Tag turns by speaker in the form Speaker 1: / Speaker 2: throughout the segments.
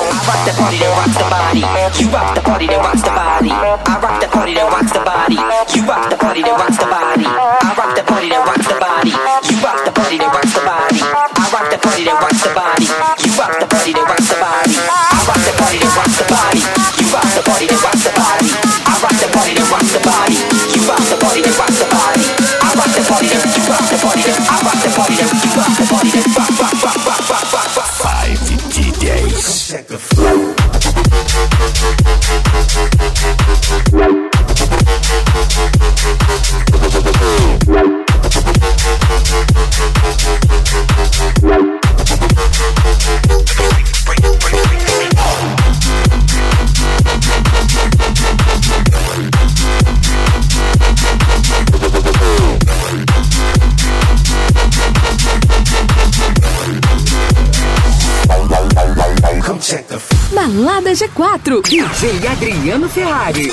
Speaker 1: rock the party that rocks the body. You rock the party that rocks the body. I rock the party that rocks the body. You rock the party that rocks the body. I rock the party that rocks the body. You rock the party that rocks the body. I rock the party that rocks the body. You rock the party that rocks the body. I rock the party that rocks the body. You rock the party that rocks the body. I rock the party that rocks the body. You rock the party that rocks the body. I rock the party that you rock the party that I rock the party that you rock the party that rock.
Speaker 2: 5 DJs.
Speaker 3: Check the flow.
Speaker 4: Balada G4, DJ Adriano Ferrari.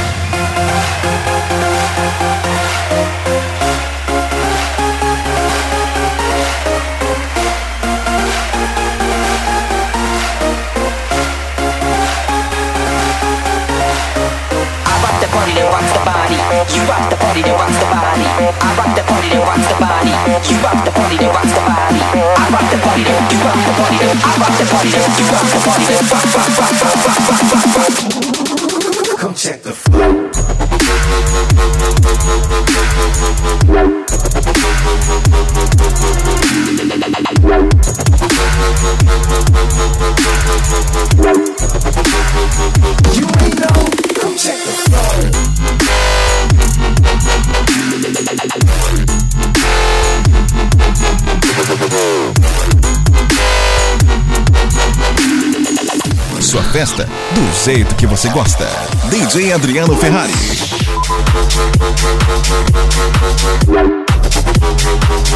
Speaker 1: That rocks the body. You rock the party that rocks the body. I rock the party that rocks the body. You rock the party that rocks the body. I rock the party that you rock the party that I rock the party that you rock the party that rock.
Speaker 3: Come check the flow. You ain't know. Come check the flow.
Speaker 2: Sua festa do jeito que você gosta. DJ Adriano Ferrari.